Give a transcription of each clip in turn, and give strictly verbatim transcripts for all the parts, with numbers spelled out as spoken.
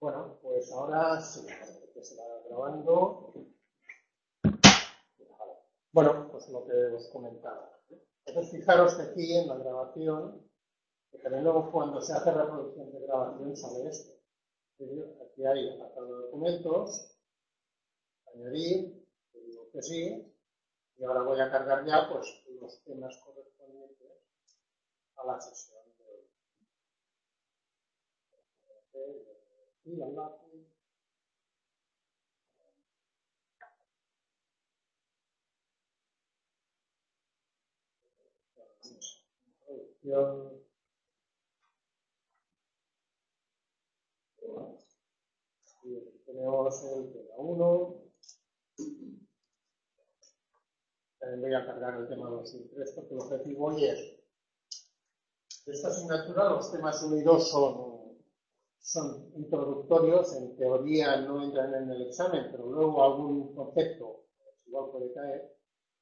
Bueno, pues ahora sí, que se va grabando. Bueno, pues lo que os comentaba. Entonces, fijaros que aquí en la grabación, que también luego cuando se hace reproducción de grabación sale esto. Aquí hay apartado de documentos, añadir, le digo que sí, y ahora voy a cargar ya pues los temas correspondientes a la sesión de hoy. Y al lápiz. Introducción. Y aquí tenemos el tema uno. También voy a cargar el tema dos y tres porque el objetivo hoy es, de esta asignatura los temas uno y dos son, son introductorios, en teoría no entran en el examen, pero luego algún concepto igual puede caer.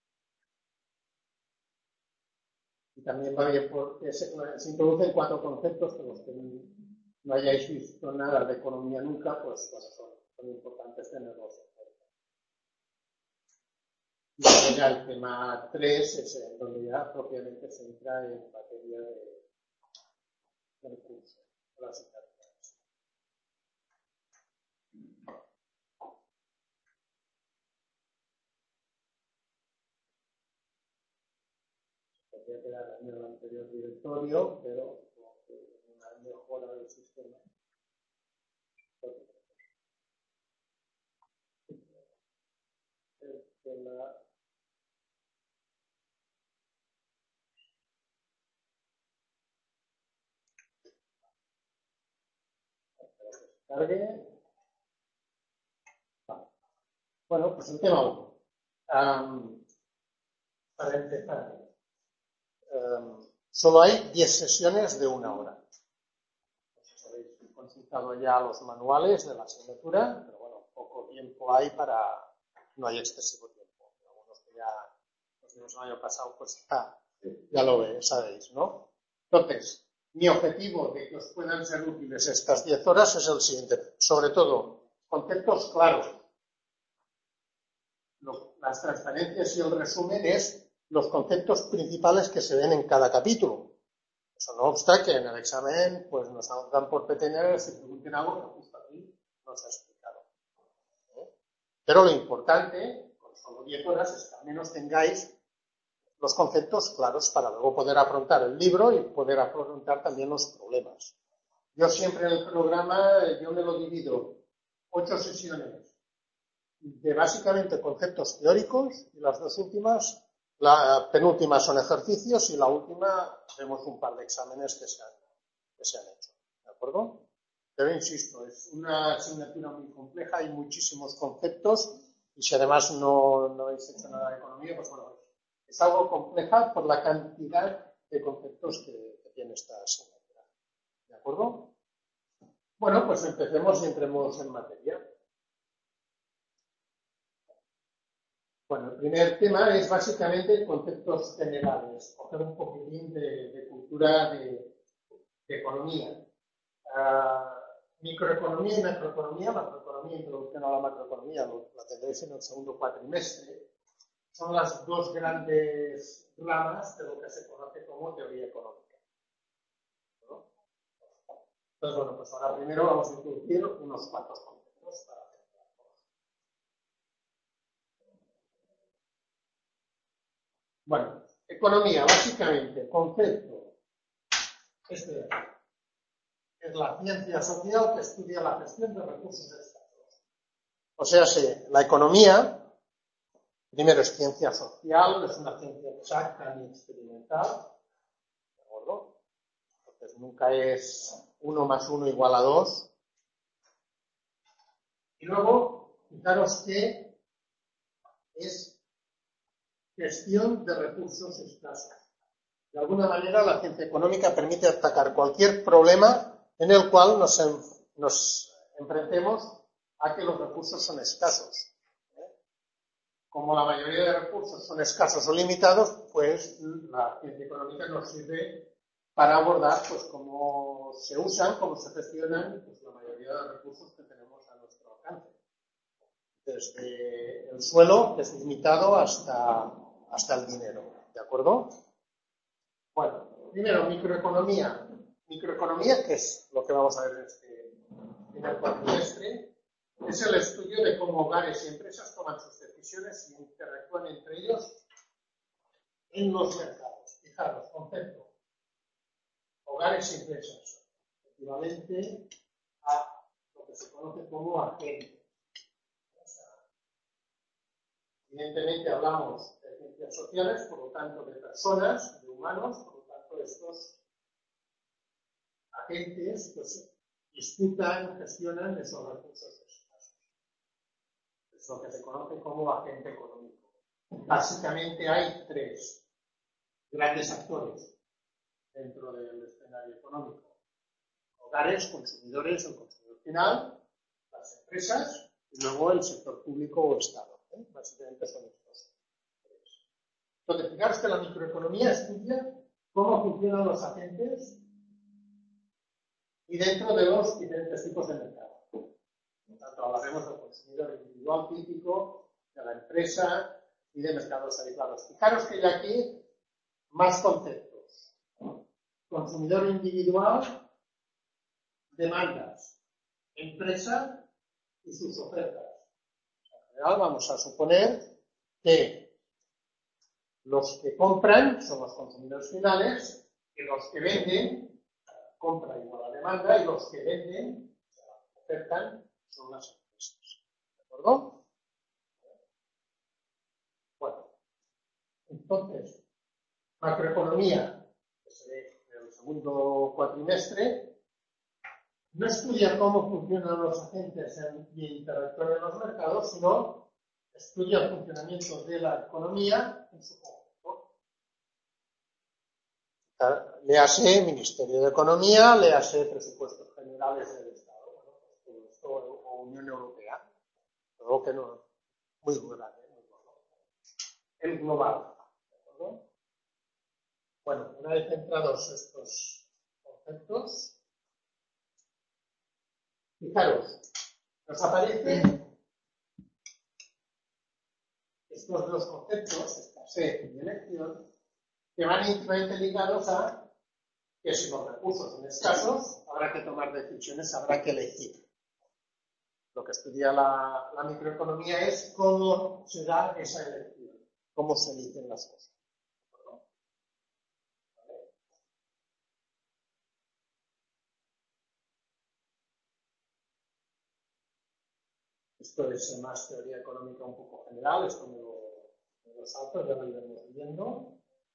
Y también va bien porque se, se introducen cuatro conceptos que los que no hayáis visto nada de economía nunca, pues bueno, son, son importantes tenerlos en cuenta. Y luego ya el tema tres es en donde ya propiamente se entra en materia de, del curso, de la asignatura. Podría quedar en el anterior directorio, pero una mejora del sistema. El tema cargue. Vale. Bueno, pues el tema uno. Um, para empezar, um, solo hay diez sesiones de una hora. Pues habéis consultado ya los manuales de la asignatura, pero bueno, poco tiempo hay para, no hay excesivo tiempo. Algunos que ya los vimos el año pasado, pues ah, ya lo veis, sabéis, ¿no? Entonces, mi objetivo de que os puedan ser útiles estas diez horas es el siguiente. Sobre todo, conceptos claros. Lo, las transparencias y el resumen es los conceptos principales que se ven en cada capítulo. Eso no obsta que en el examen pues nos dan por petener, se pregunten algo que justo aquí no se ha explicado. ¿Eh? Pero lo importante, con solo diez horas, es que al menos tengáis los conceptos claros para luego poder afrontar el libro y poder afrontar también los problemas. Yo siempre en el programa, yo me lo divido ocho sesiones de básicamente conceptos teóricos y las dos últimas, la penúltima son ejercicios y la última vemos un par de exámenes que se han, que se han hecho. ¿De acuerdo? Pero insisto, es una asignatura muy compleja, hay muchísimos conceptos y si además no, no habéis hecho nada de economía, pues bueno, es algo compleja por la cantidad de conceptos que, que tiene esta asignatura. ¿De acuerdo? Bueno, pues empecemos y entremos en materia. Bueno, el primer tema es básicamente conceptos generales, coger un poquitín de, de cultura de, de economía. Uh, microeconomía y macroeconomía, macroeconomía, introducción a la macroeconomía, la tendréis en el segundo cuatrimestre. Son las dos grandes ramas de lo que se conoce como teoría económica. ¿No? Entonces, bueno, pues ahora primero vamos a introducir unos cuantos conceptos para hacer la cosa. Bueno, economía, básicamente, concepto. Este de aquí. Es la ciencia social que estudia la gestión de recursos escasos. O sea, sí, la economía. Primero es ciencia social, no es una ciencia exacta ni experimental, ¿de acuerdo? Entonces nunca es uno más uno igual a dos. Y luego, fijaros que es gestión de recursos escasos. De alguna manera, la ciencia económica permite atacar cualquier problema en el cual nos, en, nos enfrentemos a que los recursos son escasos. Como la mayoría de recursos son escasos o limitados, pues la ciencia económica nos sirve para abordar pues cómo se usan, cómo se gestionan pues, la mayoría mayoría de recursos que tenemos a nuestro alcance. Desde el suelo, que es limitado, hasta, hasta el dinero. ¿De acuerdo? Bueno, primero, microeconomía. Microeconomía, que es lo que vamos a ver en este primer cuatrimestre, es el estudio de cómo hogares y empresas toman sus decisiones y interactúan entre ellos en los mercados. Fijaros, concepto. Hogares y empresas, equivalente a lo que se conoce como agente. Evidentemente hablamos de ciencias sociales, por lo tanto de personas, de humanos, por lo tanto estos agentes pues, disputan, gestionan esos recursos escasos. Es lo que se conoce como agente económico. Básicamente hay tres grandes actores dentro del escenario económico. Hogares, consumidores, el consumidor final, las empresas y luego el sector público o Estado. ¿eh? Básicamente son estos tres. Entonces, fijaros que la microeconomía estudia cómo funcionan los agentes y dentro de los diferentes tipos de mercado. Por lo tanto, hablaremos del consumidor individual típico, de la empresa y de mercados aislados. Fijaros que ya aquí más conceptos. Consumidor individual, demandas, empresa y sus ofertas. En general vamos a suponer que los que compran son los consumidores finales, que los que venden, compra igual a demanda, y los que venden, o sea, ofertan, son las empresas. ¿De acuerdo? Bueno, entonces, macroeconomía, que se ve en el segundo cuatrimestre, no estudia cómo funcionan los agentes y interactúan en los mercados, sino estudia el funcionamiento de la economía en su conjunto. Léase Ministerio de Economía, léase Presupuestos Generales del Estado, bueno, pues todo esto, o Unión Europea, todo que no, muy grande, muy bueno. El global, ¿de acuerdo? Bueno, una vez centrados estos conceptos, fijaros, nos aparecen estos dos conceptos, escasez y elección, que van íntimamente ligados a que si los recursos son escasos, habrá que tomar decisiones, habrá que elegir. Lo que estudia la, la microeconomía es cómo se da esa elección, cómo se eligen las cosas. ¿No? ¿Vale? Esto es más teoría económica un poco general, esto me lo, me lo salto, ya lo iremos viendo.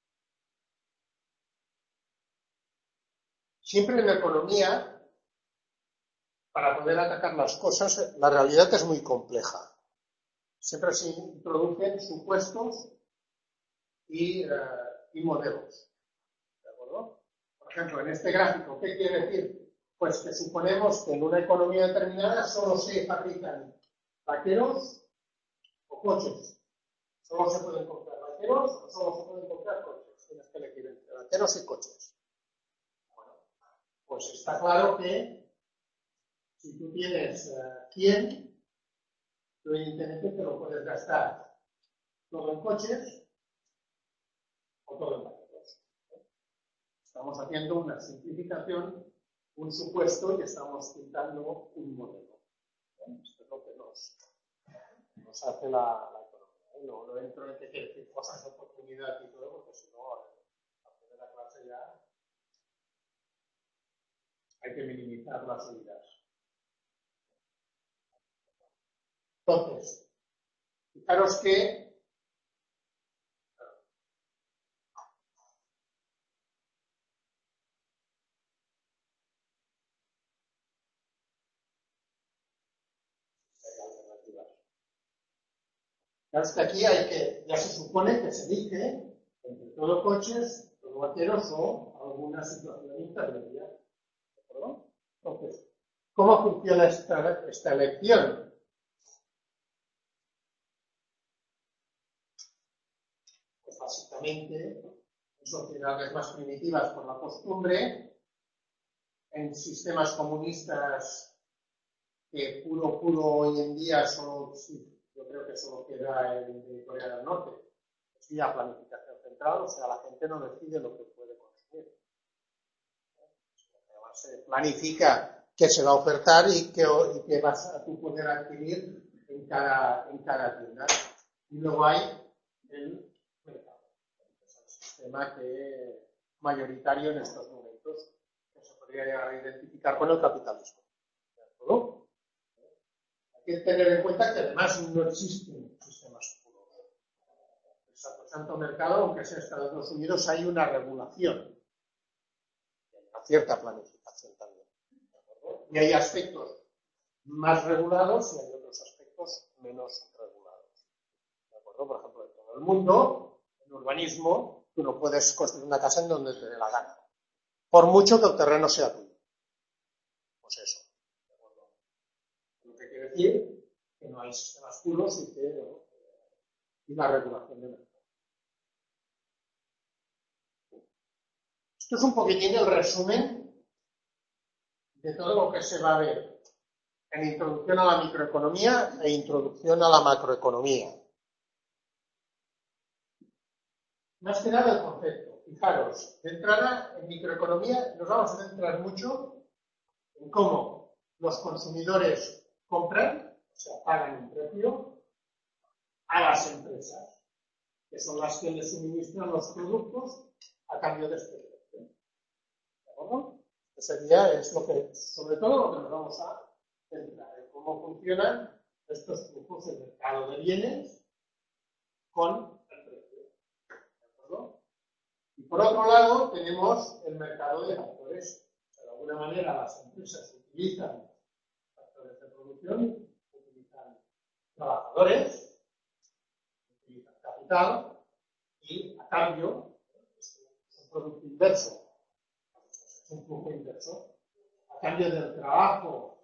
Siempre en la economía, para poder atacar las cosas, la realidad es muy compleja. Siempre se introducen supuestos y, eh, y modelos. ¿De acuerdo? Por ejemplo, en este gráfico, ¿qué quiere decir? Pues que suponemos que en una economía determinada solo se fabrican vaqueros o coches. Solo se pueden comprar vaqueros o solo se pueden comprar coches. Tienes que elegir entre vaqueros y coches. Bueno, pues está claro que si tú tienes uh, cien, tú evidentemente te lo puedes gastar todo en coches o todo en vaqueros. Estamos haciendo una simplificación, un supuesto y estamos pintando un modelo. Esto es lo que nos, nos hace la, la economía. No, no entro en que quiere decir cosas de oportunidad y todo, porque si no, a la primera clase ya hay que minimizar las subidas. Entonces, fijaros que Claro, es que aquí hay que, ya se supone que se elige entre todo coches, todo vaqueros o alguna situación intermedia. ¿De acuerdo? Entonces, ¿cómo funciona esta, esta elección? Pues básicamente, en sociedades más primitivas por la costumbre, en sistemas comunistas que puro, puro hoy en día solo, sí, yo creo que solo queda el de Corea del Norte. Sí, a planificación central, o sea, la gente no decide lo que puede consumir. Además, se planifica qué se va a ofertar y qué, y qué vas a tú poder adquirir en cada, en cada tienda. Y luego hay el mercado. Es el sistema que mayoritario en estos momentos que se podría llegar a identificar con el capitalismo. ¿De acuerdo? Hay que tener en cuenta que además no existen sistemas puros. El sacrosanto mercado, aunque sea Estados Unidos, hay una regulación. Hay una cierta planificación también. ¿De acuerdo? Y hay aspectos más regulados y hay otros aspectos menos regulados. ¿De acuerdo? Por ejemplo, en todo el mundo, en urbanismo, tú no puedes construir una casa en donde te dé la gana, por mucho que el terreno sea tuyo. Pues eso. ¿De acuerdo? Lo que quiere decir que no hay sistemas puros y que ¿no? y la regulación de mercado. Esto es un poquitín el resumen de todo lo que se va a ver en introducción a la microeconomía e introducción a la macroeconomía. Más que nada el concepto. Fijaros, de entrada en microeconomía nos vamos a centrar mucho en cómo los consumidores compran, o sea, pagan un precio a las empresas, que son las que les suministran los productos a cambio de este precio. ¿De acuerdo? Ese sería, es lo que, sobre todo lo que nos vamos a centrar, en cómo funcionan estos flujos del mercado de bienes con el precio. ¿De acuerdo? Y por otro lado, tenemos el mercado de factores. De alguna manera, las empresas utilizan factores de producción, utilizan trabajadores, utilizan capital y, a cambio, es un producto inverso, es un flujo inverso. A cambio del trabajo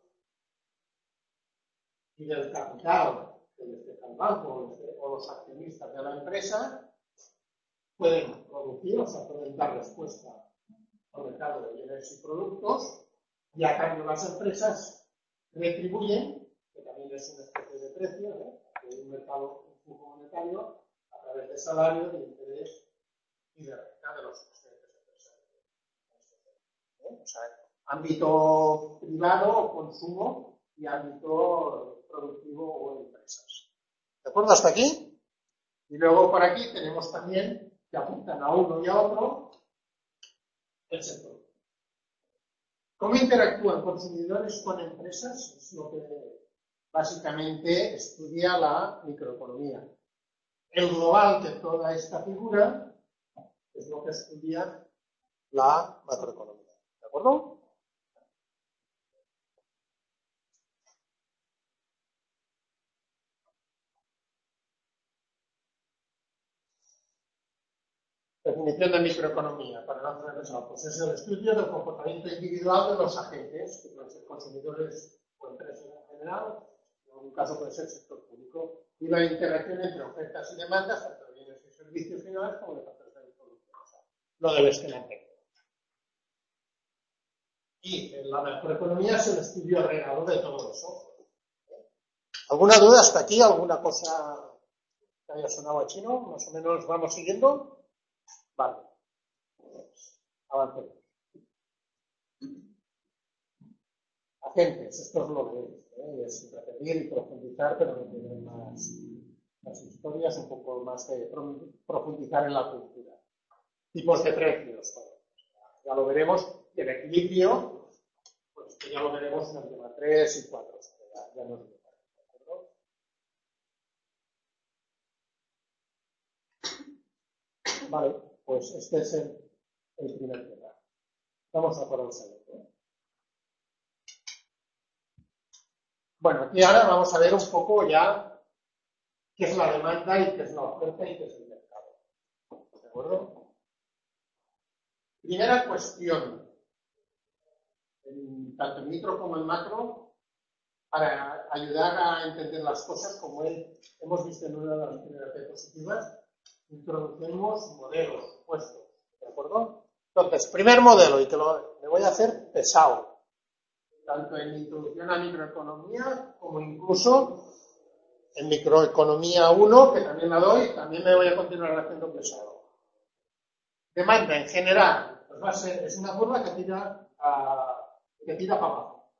y del capital que les deja el banco o los accionistas de la empresa, pueden producir, o sea, pueden dar respuesta al mercado de bienes y productos, y a cambio las empresas retribuyen, que también es una especie de precio, ¿eh? De un mercado, un flujo monetario, a través de salario, de interés y de renta de los excedentes empresariales. ¿Eh? O sea, ámbito privado o consumo y ámbito productivo o empresas. ¿De acuerdo hasta aquí? Y luego por aquí tenemos también que apuntan a uno y a otro el sector. ¿Cómo interactúan consumidores con empresas? Es lo que básicamente estudia la microeconomía. El global de toda esta figura es lo que estudia la macroeconomía. ¿De acuerdo? Definición de microeconomía para la profesora. Pues es el estudio del comportamiento individual de los agentes, que pueden ser consumidores o empresas en general, en algún caso puede ser sector público, y la interacción entre ofertas y demandas, tanto de bienes y servicios finales como de factores de producción. O sea, lo debes tener. Y en la macroeconomía es el estudio regalo de todo eso. ¿Alguna duda hasta aquí? ¿Alguna cosa que haya sonado a chino? ¿Más o menos vamos siguiendo? Vale. Avancemos. Agentes, esto es lo que es, ¿eh? Es repetir y profundizar, pero no tener más, más historias, un poco más de profundizar en la cultura. Tipos de precios, bueno, ya lo veremos, y el equilibrio, pues que ya lo veremos en el tema tres y cuatro, o sea, ya, ya nos veremos, ¿de acuerdo? Vale, pues este es el, el primer tema. Vamos a por el segundo. Bueno, y ahora vamos a ver un poco ya qué es la demanda y qué es la oferta y qué es el mercado. ¿De acuerdo? Primera cuestión, en, tanto en micro como en macro, para ayudar a entender las cosas, como él, hemos visto en una de las primeras diapositivas, introducimos modelos puestos. ¿De acuerdo? Entonces, primer modelo, y que lo, me voy a hacer pesado. tanto en introducción a microeconomía como incluso en microeconomía uno, que también la doy, también me voy a continuar haciendo pesado. Demanda en general, pues va a ser, es una curva que tira, a, que tira para abajo.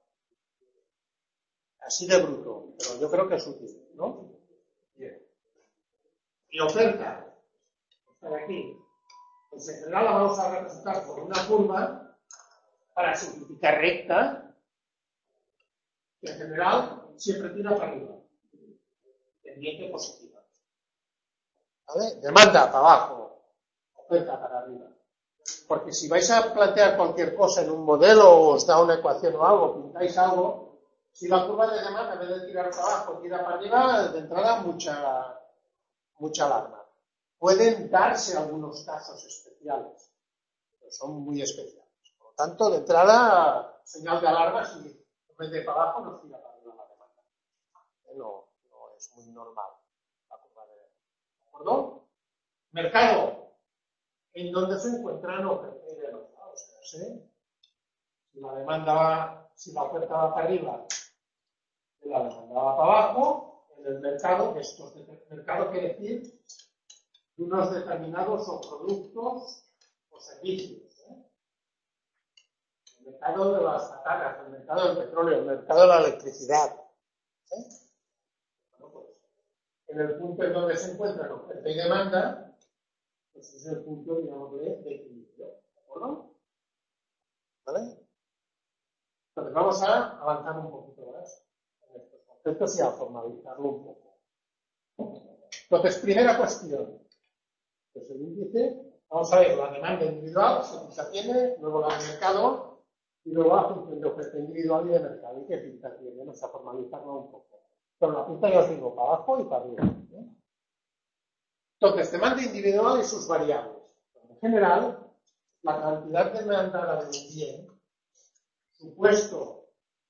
Así de bruto, pero yo creo que es útil, ¿no? Bien. Y oferta, está de aquí. Pues en general la vamos a representar por una curva para simplificar recta, que en general siempre tira para arriba. Pendiente positiva. ¿Vale? Demanda para abajo, oferta para arriba. Porque si vais a plantear cualquier cosa en un modelo o os da una ecuación o algo, pintáis algo, si la curva de demanda en vez de tirar para abajo tira para arriba, de entrada mucha, mucha alarma. Pueden darse algunos casos especiales, pero son muy especiales. Por lo tanto, de entrada, señal de alarma si en vez de para abajo nos tira para arriba la demanda. No, no es muy normal la curva de demanda. ¿De acuerdo? Mercado. En donde se encuentran oferta y demanda. O sea, ¿sí? Si la demanda va, si la oferta va para arriba y la demanda va para abajo, en el mercado, esto es mercado quiere decir de unos determinados o productos o servicios. ¿eh? El mercado de las patatas, el mercado del petróleo, el mercado de la electricidad. ¿eh? Bueno, pues, en el punto en donde se encuentran oferta y demanda, pues es el punto, digamos, de equilibrio. ¿De acuerdo? ¿Vale? Entonces vamos a avanzar un poquito más en estos conceptos y a formalizarlo un poco. Entonces, primera cuestión. Pues el índice, vamos a ver la demanda individual, qué pinta tiene, luego la de mercado, y luego la función de oferta individual y de mercado, y qué pinta tiene. Vamos a formalizarlo un poco. Pero la pinta ya os digo, para abajo y para arriba. ¿eh? Entonces, demanda individual y sus variables. En general, la cantidad demandada de un bien, supuesto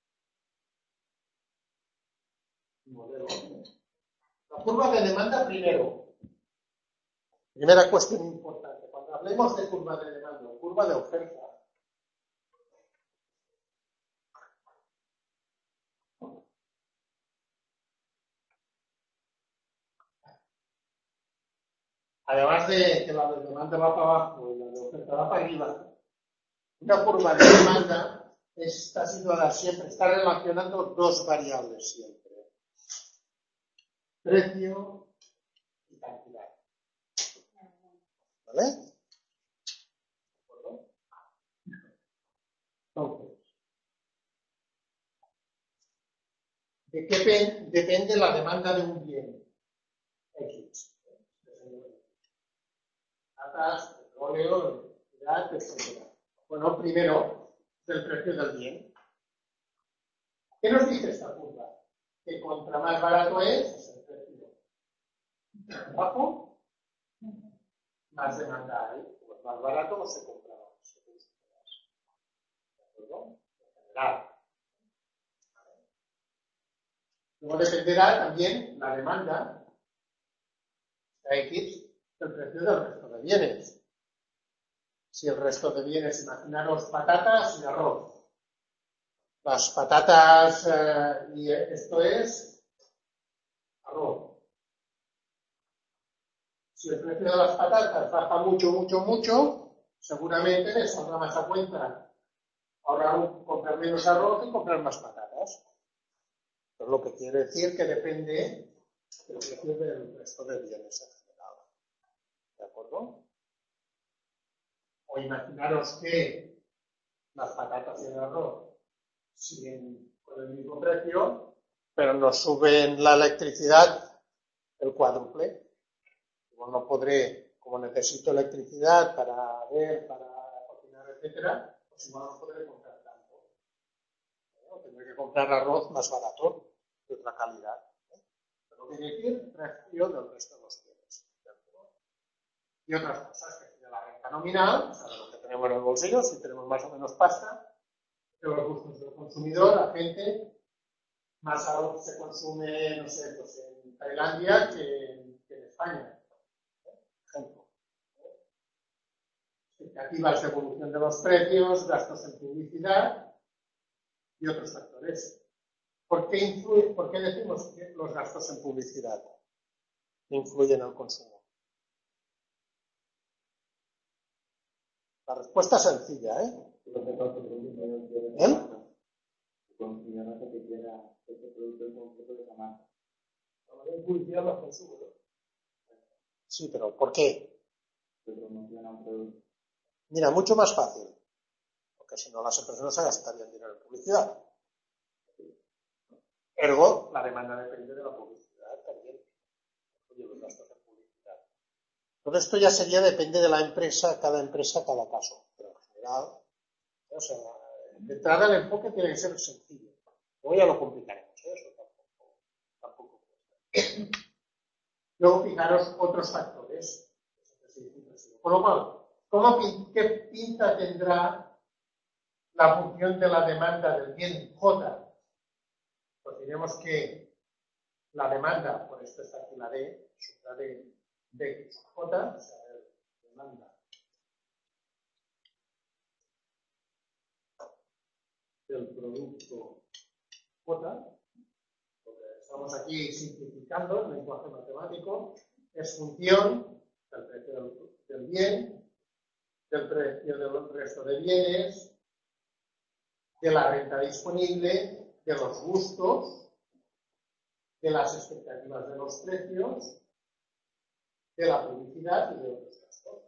modelo, la curva de demanda primero. Primera cuestión importante. Cuando hablemos de curva de demanda o curva de oferta, además de que la de demanda va para abajo y la de oferta va para arriba, una curva de demanda está situada siempre, está relacionando dos variables siempre. Precio y cantidad. ¿Vale? ¿De acuerdo? Entonces, ¿de qué depende la demanda de un bien? X. Datas, petróleo, electricidad, etcétera. Bueno, primero, del precio del bien. ¿Qué nos dice esta curva? Que contra más barato es el precio bajo, más demanda hay. Pues más barato no se compra más. ¿De acuerdo? En general. Luego dependerá también la demanda, la X, del precio del resto de bienes. Si el resto de bienes, imaginaros patatas y arroz. Las patatas, eh, y esto es arroz. Si el precio de las patatas baja mucho, mucho, mucho, seguramente les saldrá más a cuenta ahorrar, comprar menos arroz y comprar más patatas. Pero lo que quiere decir que depende del precio del resto de bienes en general. ¿De acuerdo? O imaginaros que las patatas y el arroz siguen con el mismo precio, pero nos suben la electricidad el cuádruple. Como no podré, como necesito electricidad para ver, para cocinar, etcétera, pues igual no podré comprar tanto. ¿no? Tendré que comprar arroz más barato, de otra calidad. ¿eh? Pero quiere decir precio del resto de los bienes. Y otras cosas, que sería la renta nominal, o sea, lo que tenemos en el bolsillo, si tenemos más o menos pasta, de los gustos del consumidor, la gente, más arroz se consume, no sé, pues en Tailandia que, que en España. Ejemplo. Expectativas de evolución de los precios, gastos en publicidad, y otros factores. ¿Por qué, influye, ¿Por qué decimos que los gastos en publicidad influyen al consumo? La respuesta es sencilla, ¿eh? ¿Eh? Sí, pero ¿por qué? Mira, mucho más fácil. Porque si no, las empresas no se gastarían dinero en publicidad. Ergo, la demanda depende de la publicidad también. Oye, los gastos en publicidad. Todo esto ya sería, depende de la empresa, cada empresa, cada caso. Pero en general, o sea, de entrada el enfoque tiene que ser sencillo. Luego ya lo complicaremos, ¿eh? Eso tampoco, tampoco cuesta. Luego, fijaros otros factores. Por lo cual, ¿cómo, ¿qué pinta tendrá la función de la demanda del bien J? Pues diremos que la demanda, por esto está aquí la D, la D de J, o sea, demanda del producto J, porque estamos aquí simplificando el lenguaje matemático, es función del precio del, del bien, del precio del resto de bienes, de la renta disponible, de los gustos, de las expectativas de los precios, de la publicidad y de otros gastos.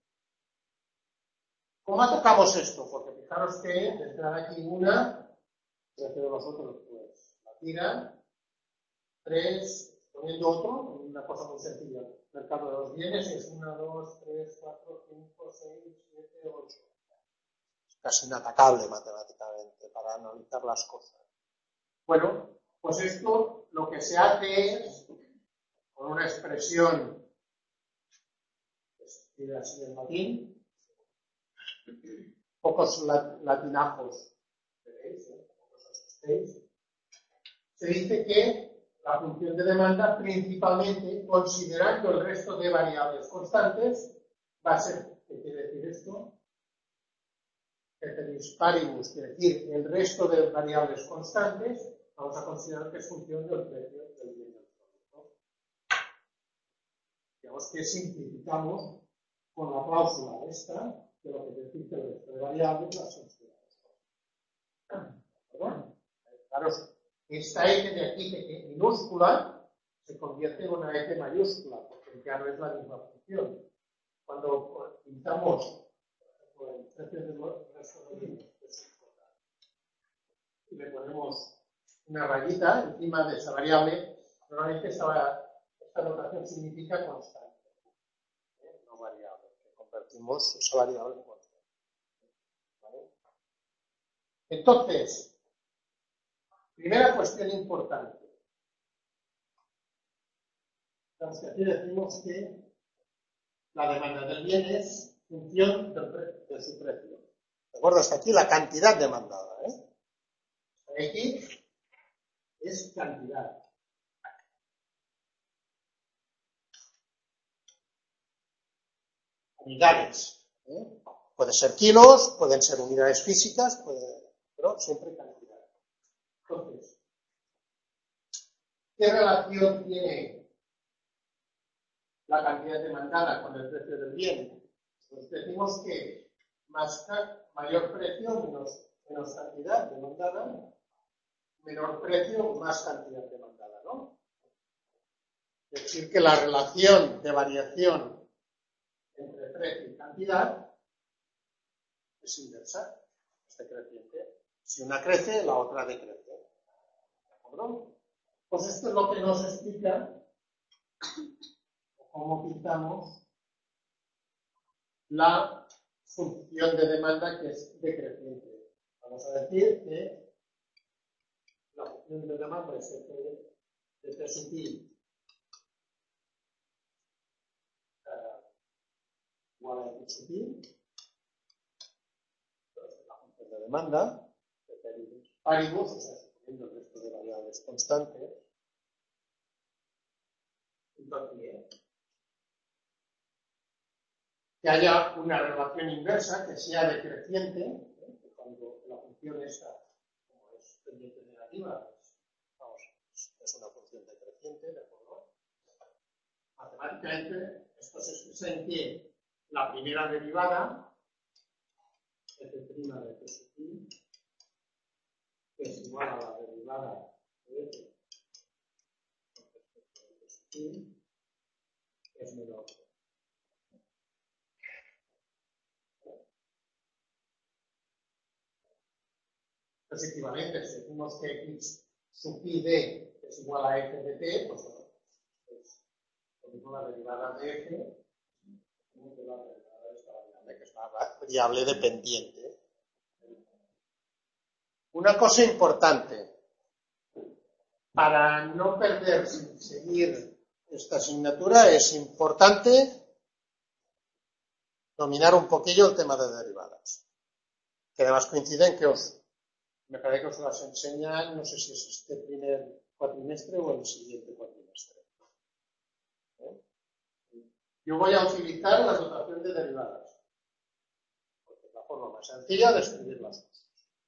¿Cómo atacamos esto? Porque fijaros que de entrada aquí una, el precio de los otros, pues la tiran. Tres, poniendo otro, una cosa muy sencilla. El mercado de los bienes es uno, dos, tres, cuatro, cinco, seis, siete, ocho. Es casi inatacable matemáticamente para analizar las cosas. Bueno, pues esto lo que se hace es, con una expresión que se escribe así en latín, pocos latinajos veréis, ¿eh? Pocos asustéis, se dice que la función de demanda, principalmente considerando el resto de variables constantes, va a ser, ¿qué quiere decir esto? Ceteris paribus, quiere decir el resto de variables constantes, vamos a considerar que es función del precio del bien del producto. Digamos que simplificamos con la cláusula esta, de lo que quiere decir que el resto de variables las consideramos. ¿Verdad? Claro, esta F de aquí, que minúscula, se convierte en una F mayúscula, porque ya no es la misma función. Cuando pintamos, por ejemplo, el precio del resto de bienes, y le ponemos una rayita encima de esa variable, normalmente esta, esta notación significa constante, ¿eh? No variable, que convertimos esa variable en constante. ¿Vale? Entonces, primera cuestión importante. Entonces, aquí decimos que la demanda del bien es función del precio, de su precio. ¿De acuerdo? Hasta aquí la cantidad demandada, ¿eh? Aquí es cantidad. Unidades. ¿eh? Puede ser kilos, pueden ser unidades físicas, puede, pero siempre cantidad. Entonces, ¿qué relación tiene la cantidad demandada con el precio del bien? Pues decimos que más, mayor precio, menos, menos cantidad demandada, menor precio, más cantidad demandada, ¿no? Es decir, que la relación de variación entre precio y cantidad es inversa, es decreciente. Si una crece, la otra decrece. ¿De acuerdo? Pues esto es lo que nos explica cómo pintamos la función de demanda que es decreciente. Vamos a decir que la función de demanda es de T sub i igual a X sub i. Entonces, la función de demanda, de paribus, o sea, suponiendo el resto de variables constantes, entonces, que haya una relación inversa que sea decreciente, ¿eh? Que cuando la función esta, como es pendiente negativa, pues, vamos, es una función decreciente, ¿de acuerdo? Matemáticamente, esto se expresa en que la primera derivada, f' de f sub i, que es igual a la derivada de f con respecto a f sub i, es menor. Es equivalente, si decimos que x sub i de es igual a f de t, pues bueno, es lo mismo la derivada de f, como que la derivada de esta variable, que es una variable dependiente. Una cosa importante, para no perder sin seguir esta asignatura, es importante dominar un poquillo el tema de derivadas, que además coinciden que os me parece que os las enseñan, no sé si es este primer cuatrimestre o el siguiente cuatrimestre. ¿Eh? Yo voy a utilizar la notación de derivadas, porque es la forma más sencilla de escribir las cosas.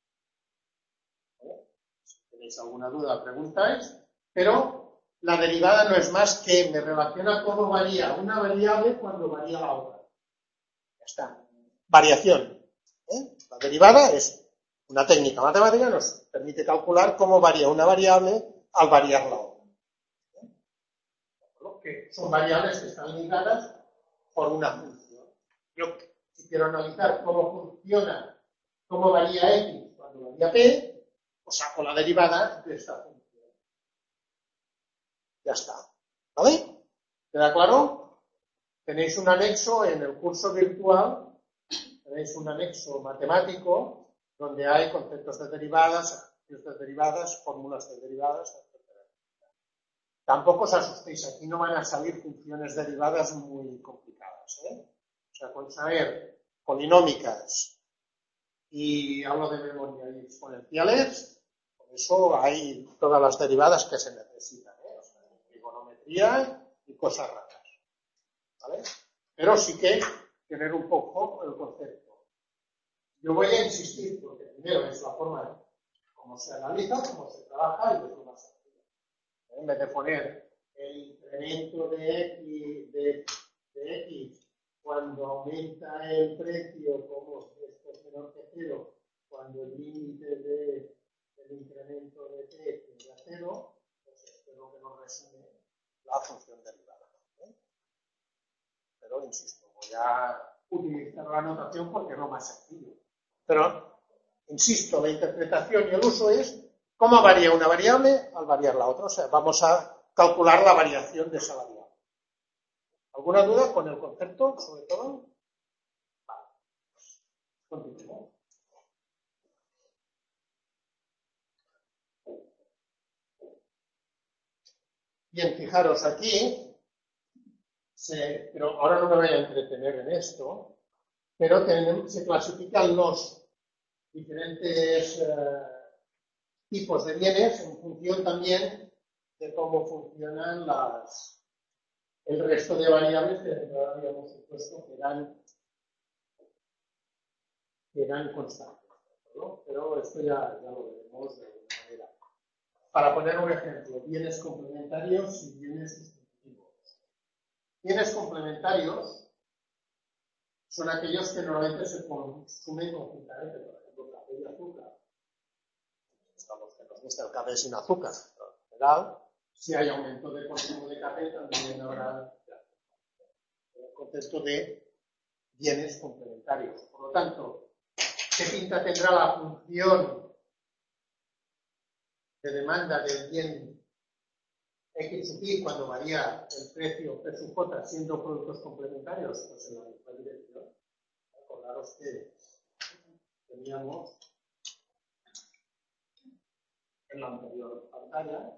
¿Eh? Si tenéis alguna duda, preguntáis, pero la derivada no es más que me relaciona cómo varía una variable cuando varía la otra. Ya está. Variación. ¿Eh? La derivada es una técnica matemática, nos permite calcular cómo varía una variable al variar la otra. ¿Eh? Que son variables que están ligadas por una función. Yo, si quiero analizar cómo funciona, cómo varía x cuando varía p, pues saco la derivada de esta función. Ya está. ¿Vale? ¿Queda claro? Tenéis un anexo en el curso virtual, tenéis un anexo matemático donde hay conceptos de derivadas, de derivadas, fórmulas de derivadas, etcétera. Tampoco os asustéis, aquí no van a salir funciones derivadas muy complicadas, ¿eh? O sea, con saber polinómicas y hablo de memoria y exponenciales, por eso hay todas las derivadas que se necesitan, ¿eh? O sea, trigonometría y cosas raras, ¿vale? Pero sí que tener un poco el concepto. Yo voy a insistir, porque primero es la forma de cómo se analiza, cómo se trabaja y es lo más sencillo. En vez de poner el incremento de X, de, de X cuando aumenta el precio, como esto es menor que cero, cuando el límite de, del incremento de T tiende a cero, pues esto es lo que nos resume la función derivada. ¿Eh? Pero insisto, voy a utilizar la notación porque es lo más sencillo. Pero, insisto, la interpretación y el uso es cómo varía una variable al variar la otra. O sea, vamos a calcular la variación de esa variable. ¿Alguna duda con el concepto, sobre todo? Vale. Continuemos. Bien, fijaros aquí, se, pero ahora no me voy a entretener en esto, pero tenemos, se clasifican los diferentes eh, tipos de bienes en función también de cómo funcionan las, el resto de variables que ahora habíamos supuesto que eran, que eran constantes, ¿no? Pero esto ya, ya lo veremos de alguna manera. Para poner un ejemplo, bienes complementarios y bienes sustitutivos. Bienes complementarios son aquellos que normalmente se consumen conjuntamente, por ejemplo, café y azúcar. Estamos que nos gusta el café sin azúcar, pero en general, si hay aumento de consumo de café, también habrá el concepto de bienes complementarios. Por lo tanto, ¿qué pinta tendrá la función de demanda del bien X sub i cuando varía el precio P sub j siendo productos complementarios? Pues en la misma dirección. Acordaros que teníamos en la anterior pantalla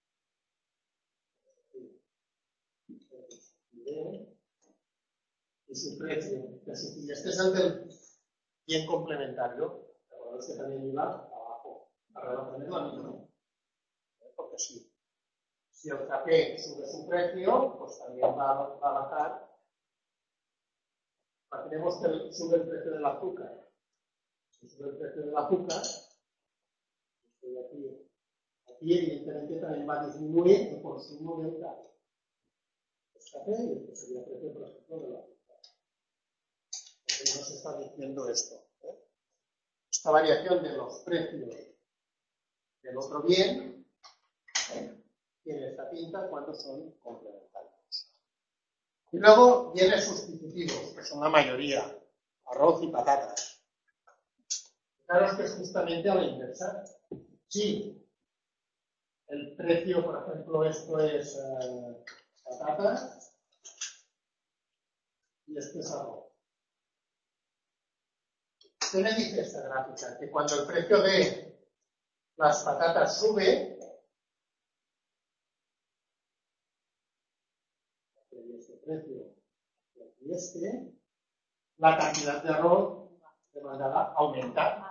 y su precio P sub i. Este es el del bien complementario. Acordaros que también iba abajo. La relación es la misma. Porque sí. Si el café sube su precio, pues también va, va a bajar. Imaginemos que sube el precio del azúcar. Si sube el precio del azúcar, estoy aquí y evidentemente también va a disminuir el consumo del café. Café y este sería el precio, por ejemplo, de la azúcar. Entonces nos está diciendo esto. ¿eh? Esta variación de los precios del otro bien ¿eh? tiene esta pinta cuando son complementarios. Y luego bienes sustitutivos, que son la mayoría, arroz y patatas. Fijaros que es justamente a la inversa. Sí, el precio, por ejemplo, esto es eh, patatas y esto es arroz. ¿Qué me dice esta gráfica? Que cuando el precio de las patatas sube, este precio y este, la cantidad de arroz demandada aumenta.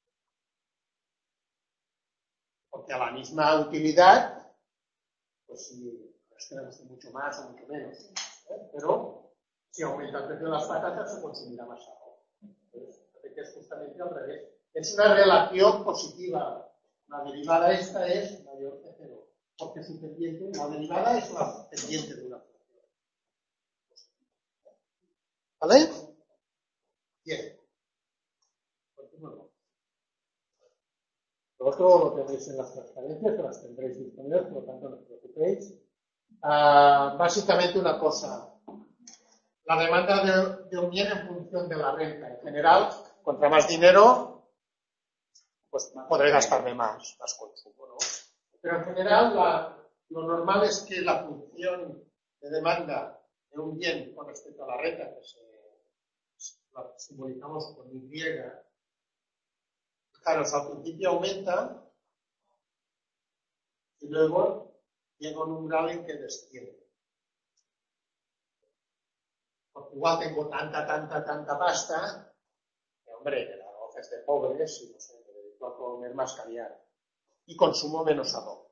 Porque a la misma utilidad, pues si es que no mucho más o mucho menos, ¿eh? Pero si aumenta el precio de las patatas, se consumirá más arroz. Entonces, que es justamente al revés. Es una relación positiva. La derivada esta es mayor que cero. Porque su pendiente, la derivada es la pendiente de una función. ¿Vale? Bien. Continuamos. Lo otro lo tendréis en las transparencias, que las tendréis disponibles, por lo tanto no os preocupéis. Uh, básicamente una cosa. La demanda de, de un bien en función de la renta. En general, contra más dinero, pues podré gastarme más, más consumo, ¿no? Pero en general, la, lo normal es que la función de demanda de un bien con respecto a la renta, que se, la simbolizamos con Y, fijaros, al principio aumenta y luego llega a un umbral en que desciende. Porque igual tengo tanta, tanta, tanta pasta, que hombre, que la arroz es de pobres y no sé, me dedico a comer más caviar. Y consumo menos arroz.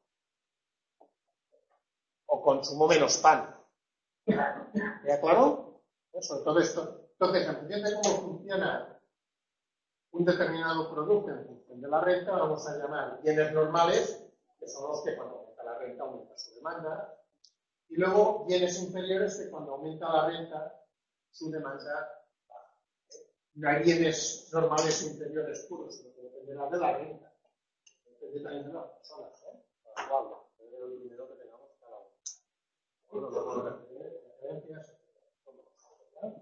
O consumo menos pan. ¿Ya claro? Sobre todo esto. Entonces, en función de cómo funciona un determinado producto en función de la renta, vamos a llamar bienes normales, que son los que cuando aumenta la renta aumenta su demanda, y luego bienes inferiores que cuando aumenta la renta su demanda baja. No hay bienes normales inferiores puros, sino que dependerá de la renta. Depende también de las personas, ¿eh? Cada cual, depende del dinero que tengamos cada uno. Bueno, luego las referencias, ¿verdad?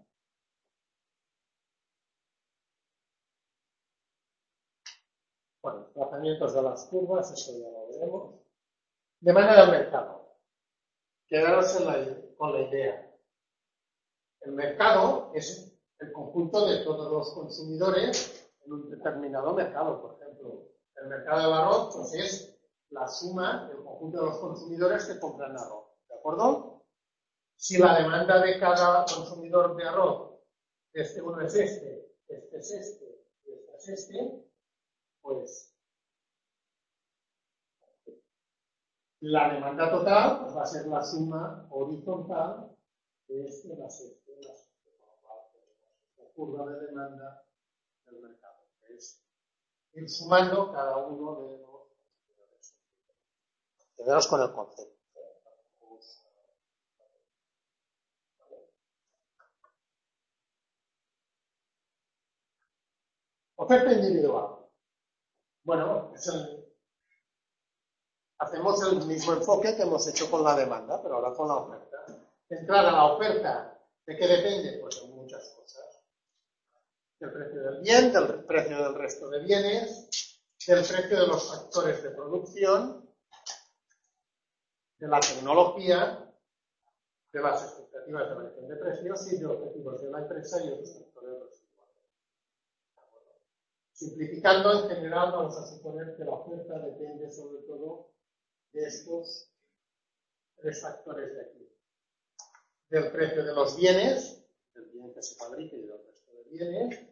Bueno, tratamientos de las curvas, eso ya lo veremos. Demanda del mercado. Quedaros en la, con la idea. El mercado es el conjunto de todos los consumidores en un determinado mercado. Por ejemplo, el mercado del arroz pues es la suma del conjunto de los consumidores que compran arroz. ¿De acuerdo? Si la demanda de cada consumidor de arroz, este uno es este, este es este y este es este, pues la demanda total pues, va a ser la suma horizontal de este más este más este. La curva de demanda del mercado, que es ir sumando cada uno de los consumidores. Quedaros con el concepto. Oferta individual. Bueno, es el, hacemos el mismo enfoque que hemos hecho con la demanda, pero ahora con la oferta. Entrar a la oferta, ¿de qué depende? Pues de muchas cosas. Del precio del bien, del precio del resto de bienes, del precio de los factores de producción, de la tecnología, de las expectativas de variación de precios y de objetivos de la empresa y otros factores residuales. Simplificando, en general, vamos a suponer que la oferta depende sobre todo de estos tres factores de aquí. Del precio de los bienes, del bien que se fabrica y del resto de bienes.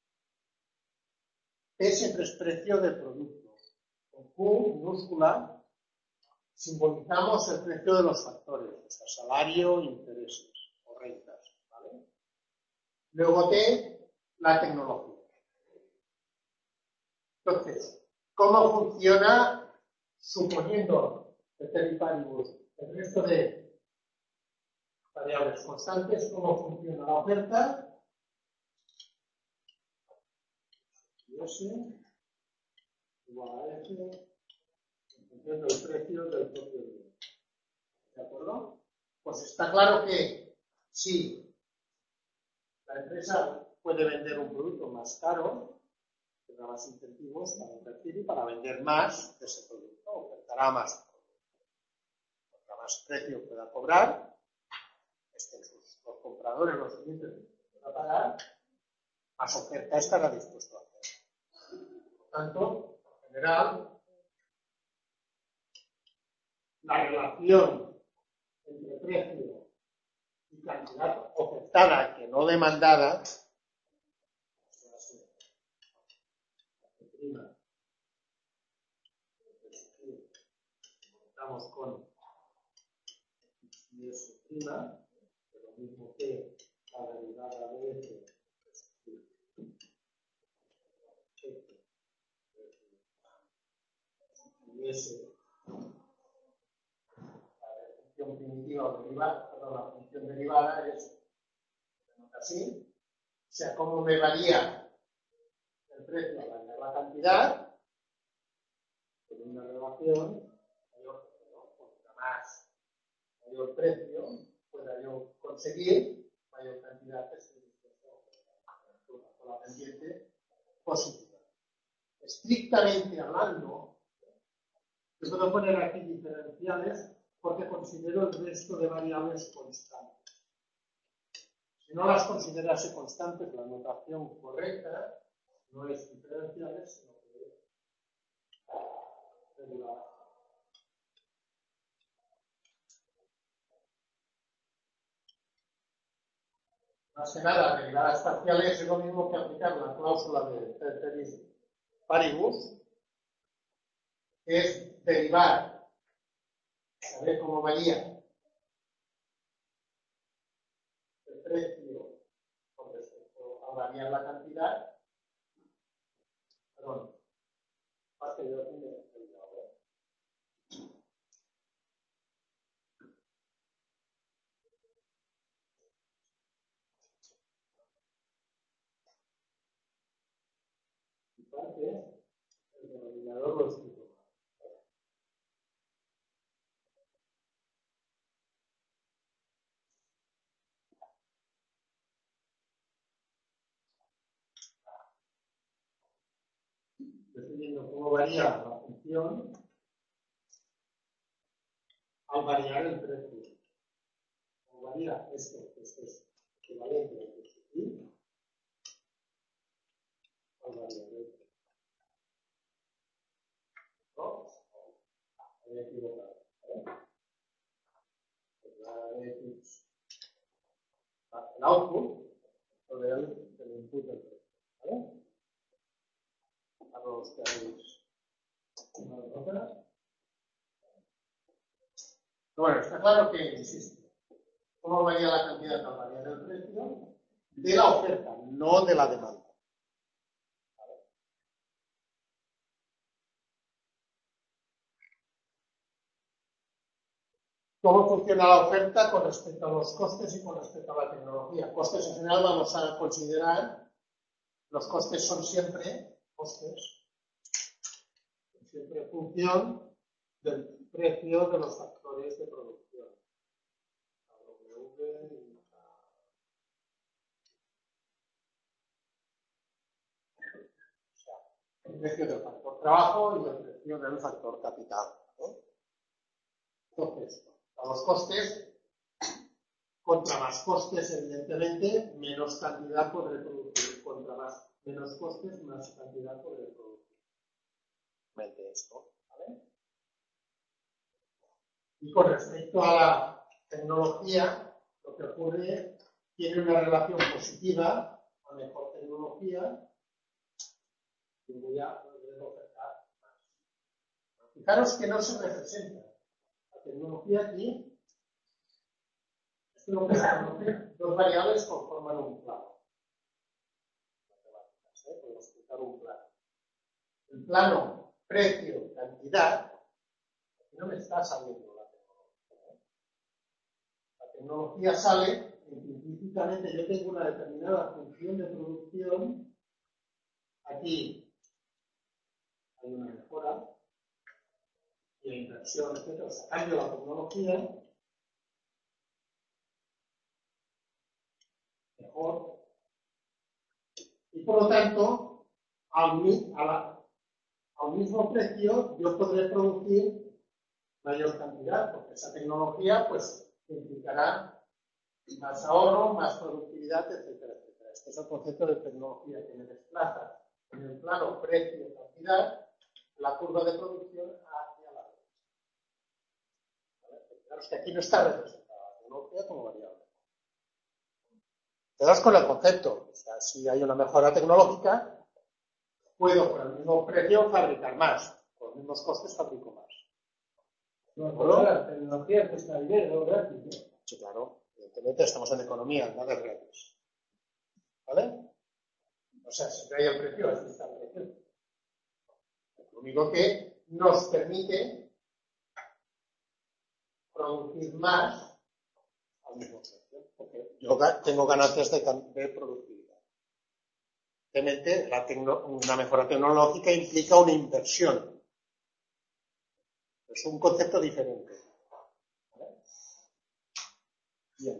P siempre es precio de producto. Con Q minúscula simbolizamos el precio de los factores, o sea, salario, intereses o rentas. ¿Vale? Luego T, la tecnología. Entonces, ¿cómo funciona suponiendo ceteris paribus el resto de variables constantes, ¿cómo funciona la oferta? S igual a F en función del precio del propio bien. ¿De acuerdo? Pues está claro que si la empresa puede vender un producto más caro, tendrá más incentivos para invertir y para vender más de ese producto, ofertará más. Cuanto más precio pueda cobrar, estén sus, los compradores, los clientes puedan pagar, más oferta estará dispuesto a hacer. Por tanto, en general, la relación entre precio y cantidad ofertada que no demandada estamos con S', que lo mismo que la derivada de F y S, la función primitiva o derivada, perdón, la función derivada es así, o sea, cómo me varía el precio al variar la cantidad, con una relación mayor, ¿no? Contra más mayor precio pueda yo conseguir, mayor cantidad que estoy dispuesto a ofrecer, con la pendiente positiva. Estrictamente hablando, yo puedo poner aquí diferenciales porque considero el resto de variables constantes. Si no las considerase constantes, la notación correcta no es diferenciales, sino que es derivadas. Más que nada, derivadas parciales es lo mismo que aplicar la cláusula de ceteris paribus, que es derivar, saber cómo varía el precio con respecto a variar la cantidad. Perdón, más que yo aquí me he olvidado, ¿eh? Y parte, el denominador lo escribo. Estoy viendo cómo varía la función al variar el precio. Cómo varía esto, esto es equivalente a esto aquí, al variar el precio. ¿No? Me he equivocado. ¿Eh? El output sobre el, el input del precio. ¿Vale? A los que habéis. Bueno, está claro que insisto. ¿Cómo varía la cantidad al variar el precio? De la oferta, no de la demanda. ¿Vale? ¿Cómo funciona la oferta con respecto a los costes y con respecto a la tecnología? Costes en general vamos a considerar, los costes son siempre costes, siempre en función del precio de los factores de producción. La W y la... O sea, el precio del factor trabajo y el precio del factor capital. ¿No? Entonces, a los costes, contra más costes, evidentemente, menos cantidad podré producir. Contra más, menos costes, más cantidad podré producir. Mente esto, ¿vale? Y con respecto a la tecnología, lo que ocurre tiene una relación positiva, a mejor tecnología, y voy a poder ofertar más. Fijaros que no se representa la tecnología aquí. Lo que se conoce, dos variables conforman un plano. ¿Eh? Puedo explicar un plano. El plano precio-cantidad no me está saliendo la tecnología. ¿eh? La tecnología sale, implícitamente yo tengo una determinada función de producción, aquí hay una mejora, y la inversión, etcétera, o sea, cambio la tecnología, mejor, y por lo tanto, al, a la, al mismo precio, yo podré producir mayor cantidad, porque esa tecnología, pues, implicará más ahorro, más productividad, etcétera, etcétera. Este es el concepto de tecnología que me desplaza en el plano precio-cantidad, la curva de producción hacia la derecha. ¿Vale? Claro, es que aquí no está representada la tecnología como variable. Te das con el concepto. O sea, si hay una mejora tecnológica, puedo por el mismo precio fabricar más. Por los mismos costes fabrico más. No, ¿no? La tecnología cuesta dinero, gratis, ¿no? Sí, claro. Evidentemente estamos en economía, nada es gratis. ¿Vale? O sea, siempre hay el precio, así está el precio. Lo único que nos permite producir más al mismo precio. Porque yo tengo ganancias de, de productividad. Evidentemente, la tecno, una mejora tecnológica implica una inversión. Es un concepto diferente. ¿Vale? Bien.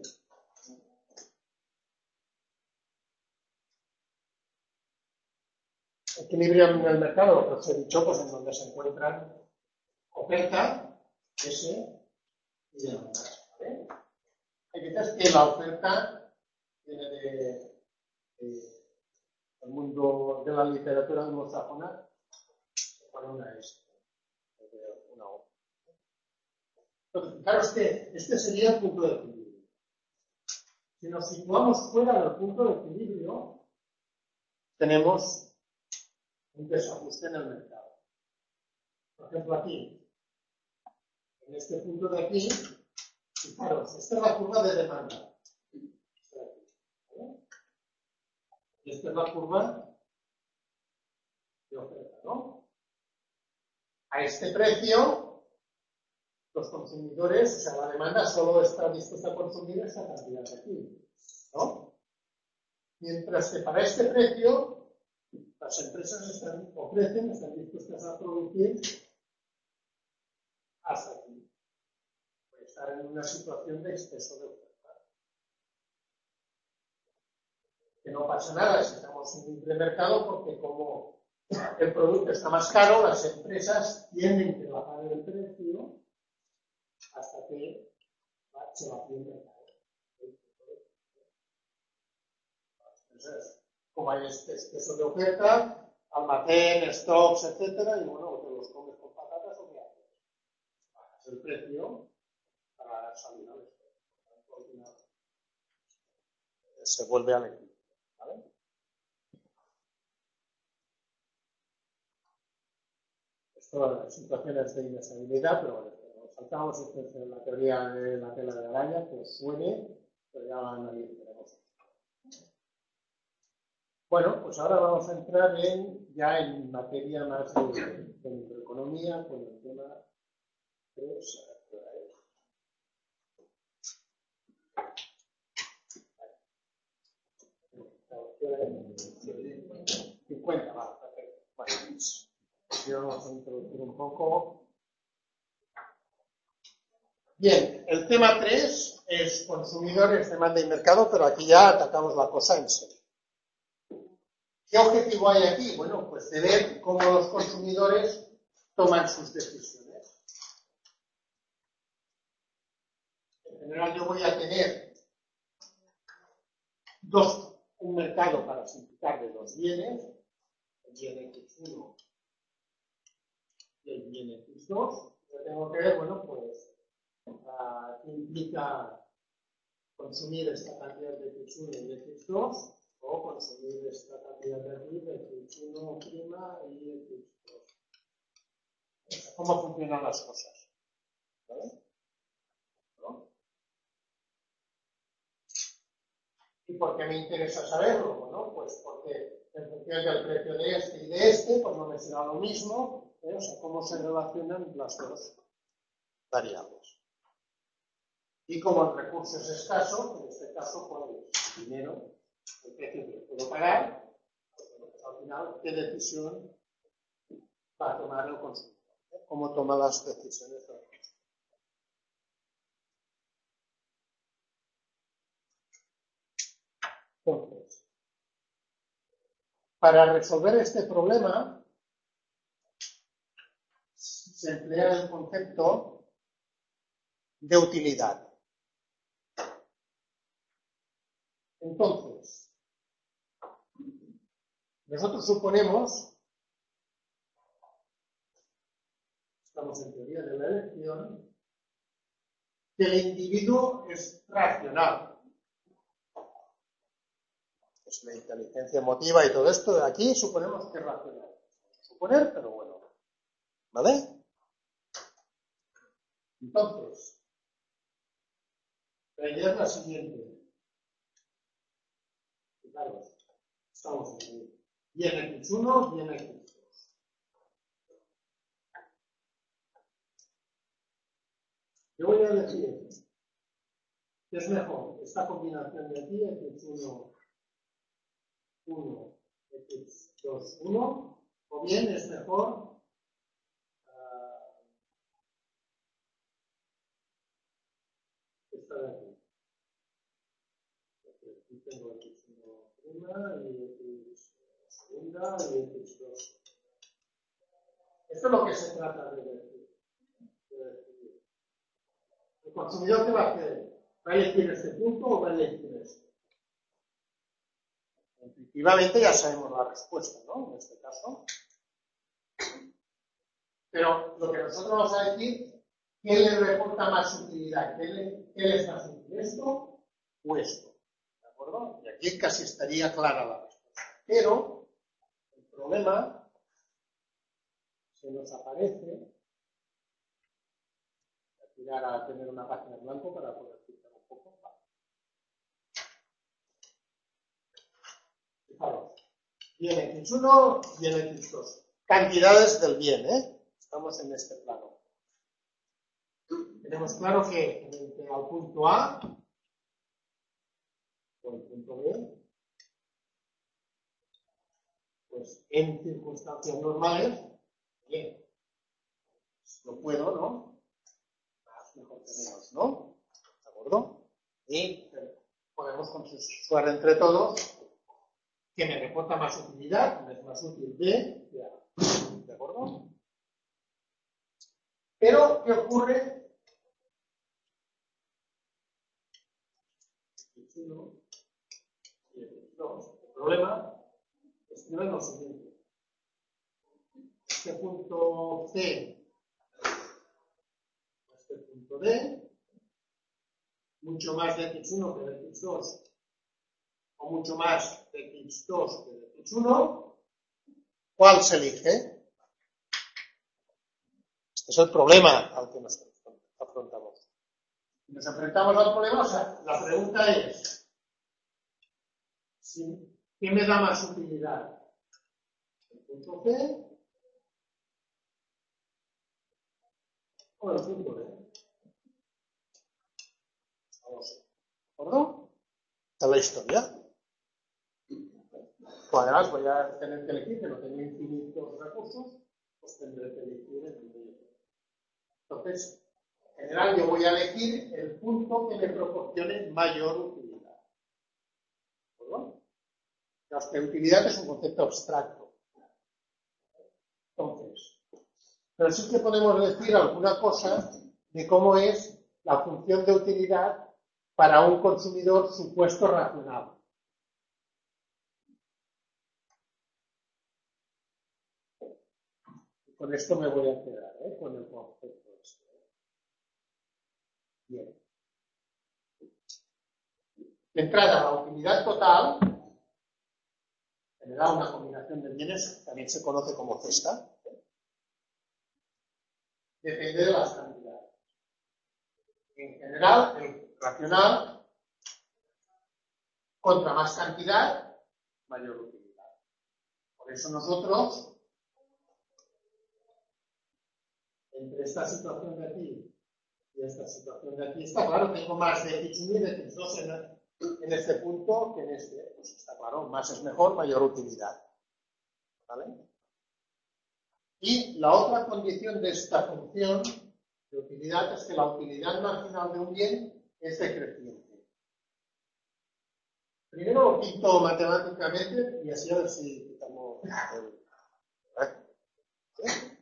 Equilibrio en el mercado, lo que os he dicho, pues en donde se encuentran oferta, S y demanda. ¿Vale? Hay veces que la oferta viene de, de, del mundo de la literatura anglosajona, se pone una S, una O. Entonces, claro, este, este sería el punto de equilibrio. Si nos situamos fuera del punto de equilibrio, tenemos un desajuste en el mercado. Por ejemplo, aquí, en este punto de aquí, fijaros, esta es la curva de demanda. ¿Vale? Y esta es la curva de oferta, ¿no? A este precio, los consumidores, o sea, la demanda solo está dispuesta a consumir esta cantidad de aquí, ¿no? Mientras que para este precio, las empresas están, ofrecen, están dispuestas a producir hasta aquí. Puede estar en una situación de exceso de oferta. Que no pasa nada si estamos en un libre mercado, porque como el producto está más caro, las empresas tienen que bajar el precio hasta que se vacíe el mercado. Entonces, como hay este exceso de oferta, almacén, stocks, etcétera, y bueno, te los comes con patatas o qué haces. Bajas el precio para salir al stock. Se vuelve al equilibrio. ¿Vale? Esto es situaciones de inestabilidad, pero bueno, nos saltamos esto en la teoría de la tela de araña, que os suene, pero ya la analizaremos. Bueno, pues ahora vamos a entrar en, ya en materia más de, de microeconomía, con el tema tres. cincuenta, vale, perfecto. Bueno, aquí vamos a introducir un poco. Bien, el tema tres es consumidores, demanda y mercado, pero aquí ya atacamos la cosa en serio. ¿Qué objetivo hay aquí? Bueno, pues de ver cómo los consumidores toman sus decisiones. En general yo voy a tener dos, un mercado para simplificar de dos bienes, el bien equis uno y el bien equis dos. Yo tengo que ver, bueno, pues, uh, qué implica consumir esta cantidad de equis uno y equis dos, o consumir esta cantidad de aquí de equis uno' y equis dos. ¿Cómo funcionan las cosas? ¿Vale? ¿No? ¿Y por qué me interesa saberlo? Bueno, pues porque en función del precio de este y de este, pues no me será lo mismo, ¿eh? O sea, cómo se relacionan las dos. variables. Y como el recurso es escaso, en este caso, pues, dinero, el precio que puedo pagar, pues, al final, ¿qué decisión va a tomar el consumidor? ¿Cómo toma las decisiones del consumidor? Entonces, para resolver este problema, se emplea el concepto de utilidad. Entonces, nosotros suponemos, estamos en teoría de la elección, que el individuo es racional. Es la inteligencia emotiva y todo esto de aquí suponemos que es racional. Suponer, pero bueno. ¿Vale? Entonces, la idea es la siguiente. Fijaros, estamos aquí. Y en equis uno y en equis dos. Yo voy a decir que es mejor esta combinación de aquí, equis uno, uno, equis dos, uno, o bien es mejor uh, esta de aquí. Aquí tengo equis uno prima y equis segunda y equis dos. Esto es lo que se trata de decir. El consumidor, ¿qué va a hacer? ¿Va a elegir este punto o va a elegir este? Intuitivamente ya sabemos la respuesta, ¿no? En este caso. Pero lo que nosotros vamos a decir, ¿qué le reporta más utilidad? ¿Qué le, qué le es más útil? ¿Esto o esto? ¿De acuerdo? Y aquí casi estaría clara la respuesta. Pero el problema se nos aparece. Voy a tirar a tener una página en blanco para poder explicar un poco. Fijaros. Bien equis uno, bien equis dos. Cantidades del bien, ¿eh? Estamos en este plano. Tenemos claro que frente al punto A o el punto B, pues en circunstancias normales, bien, lo puedo, ¿no? Más mejor tenemos, ¿no? ¿De acuerdo? Y podemos consensuar entre todos que me reporta más utilidad, me es más útil B que A. ¿De acuerdo? Pero, ¿qué ocurre? equis uno y equis dos. El problema es que no es lo siguiente. Este punto C, este punto D, mucho más de equis uno que de equis dos, o mucho más de equis dos que de equis uno, ¿cuál se elige? Este es el problema al que nos afrontamos. Si nos enfrentamos al problema, o sea, la pregunta es, ¿qué me da más utilidad? ¿El punto C o el punto D? No sé. ¿De acuerdo? Esta es la historia. Pues además voy a tener que elegir, que no tengo infinitos recursos, pues tendré que elegir el medio. Entonces, en general yo voy a elegir el punto que me proporcione mayor utilidad. ¿De acuerdo? La utilidad es un concepto abstracto. Entonces, pero sí que podemos decir alguna cosa de cómo es la función de utilidad para un consumidor supuesto racional. Y con esto me voy a quedar, ¿eh? Con el concepto este. Bien. De entrada, la utilidad total genera una combinación de bienes, también se conoce como cesta, ¿eh? Depende de las cantidades. En general, el racional, contra más cantidad, mayor utilidad. Por eso nosotros, entre esta situación de aquí Y esta situación de aquí está claro, tengo más de equis uno y de equis dos en, en este punto que en este. Pues está claro, más es mejor, mayor utilidad. ¿Vale? Y la otra condición de esta función de utilidad es que la utilidad marginal de un bien es decreciente. Primero lo quito matemáticamente y así a ver si quitamos el... ¿Sí?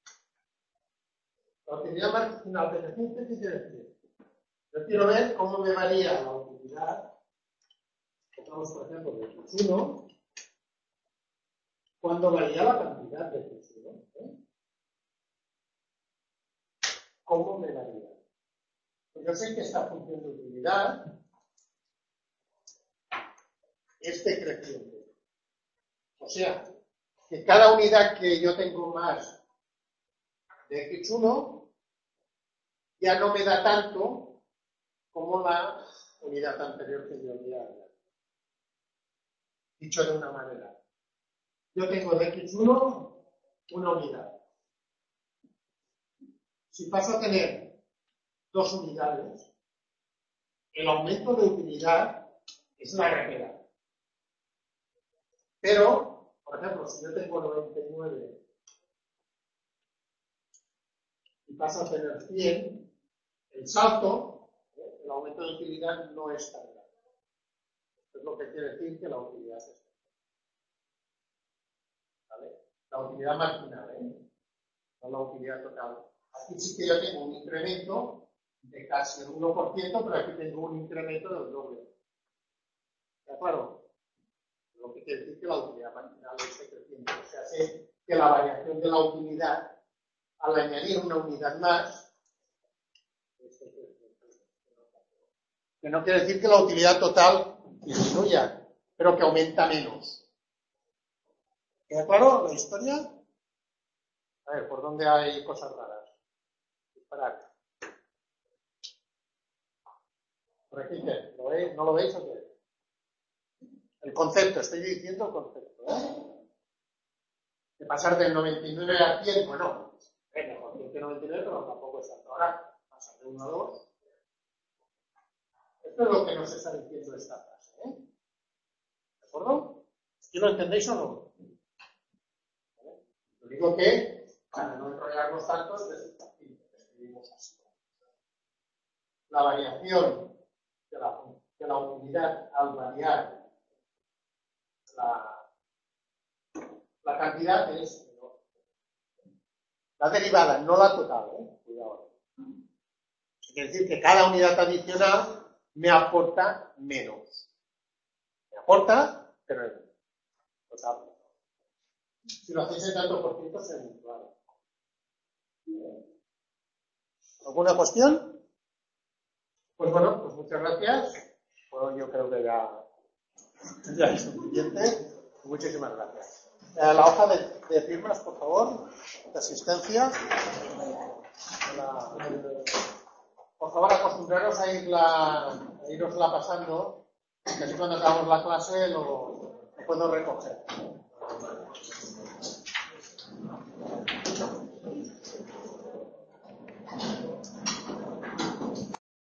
La utilidad marginal decreciente, ¿qué quiere decir? Yo quiero ver cómo me varía la utilidad, pongamos por ejemplo de equis uno, cuando varía la cantidad de equis uno. ¿eh? ¿Cómo me varía? Pues yo sé que esta función de utilidad es decreciente. O sea, que cada unidad que yo tengo más de equis uno ya no me da tanto como la unidad anterior que yo había. Dicho de una manera, yo tengo de equis uno una unidad. Si paso a tener dos unidades, el aumento de utilidad es la regla. Pero, por ejemplo, si yo tengo noventa y nueve y paso a tener cien, el salto, ¿eh? el aumento de utilidad no es tan grande. Esto es lo que quiere decir que la utilidad es ¿vale? La utilidad marginal, ¿eh? No la utilidad total. Aquí sí que yo tengo un incremento de casi el uno por ciento, pero aquí tengo un incremento del doble. ¿Está claro? Lo que quiere decir que la utilidad marginal es decreciente. O sea, sé que la variación de la utilidad, al añadir una unidad más, es decreciente. Que no quiere decir que la utilidad total disminuya, pero que aumenta menos. ¿Queda claro la historia? A ver, ¿por dónde hay cosas raras? Disparar. ¿Por aquí qué? ¿Lo veis? ¿No lo veis o qué? El concepto, estoy diciendo el concepto, ¿eh? De pasar del noventa y nueve a cien, bueno, es mejor cien que noventa y nueve, pero tampoco es tanto. Ahora, pasar de uno a dos. Esto es lo que nos está diciendo esta frase, ¿eh? ¿De acuerdo? ¿Y lo entendéis o no? ¿Vale? Lo digo que, para no enrollarnos tanto, escribimos así. La variación de la, de la utilidad al variar la, la cantidad es la derivada, no la total, ¿eh? Cuidado. Quiere decir que cada unidad adicional me aporta menos. Me aporta, pero es total. Si lo hacéis en tanto por ciento, se muy claro. ¿Alguna cuestión? Pues bueno, pues muchas gracias. Bueno, yo creo que ya, ya es suficiente. Muchísimas gracias. Eh, la hoja de, de firmas, por favor, de asistencia. La, por favor, acostumbraros a, irla, a irosla pasando, que así cuando acabamos la clase lo, lo puedo recoger.